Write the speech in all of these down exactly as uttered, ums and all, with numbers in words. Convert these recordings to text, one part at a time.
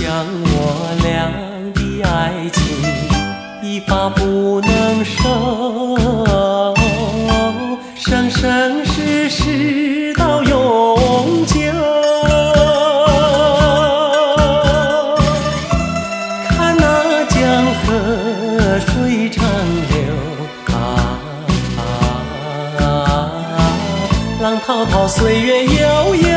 像我俩的爱情一发不能收，生生世世到永久。看那江河水长流啊啊啊，浪滔滔岁月悠悠。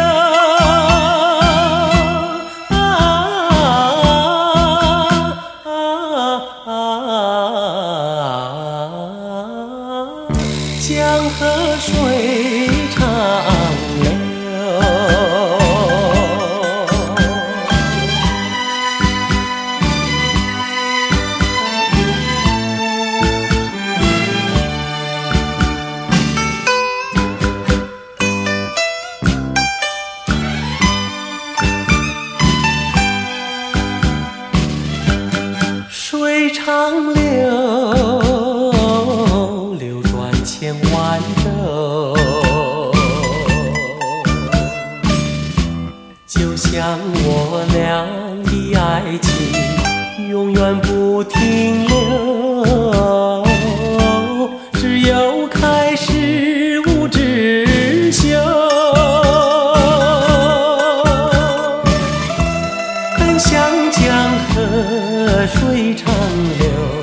江河水长流，水长流。千万州，就像我俩的爱情永远不停留，只有开始无止休。很像江河水长流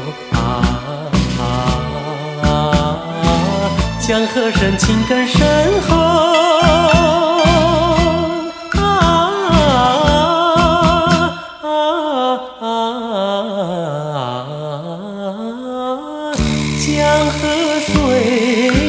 江河深情更深厚啊啊啊啊！江河水。